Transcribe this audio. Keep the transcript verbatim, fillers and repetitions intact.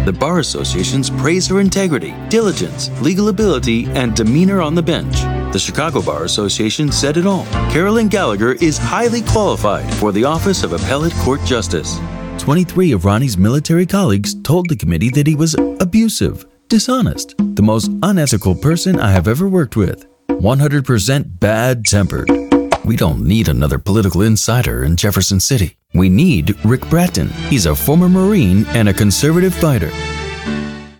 The Bar Associations praise her integrity, diligence, legal ability, and demeanor on the bench. The Chicago Bar Association said it all. Carolyn Gallagher is highly qualified for the office of Appellate Court Justice. twenty-three of Ronnie's military colleagues told the committee that he was abusive, dishonest, the most unethical person I have ever worked with, one hundred percent bad-tempered. We don't need another political insider in Jefferson City. We need Rick Bratton. He's a former Marine and a conservative fighter.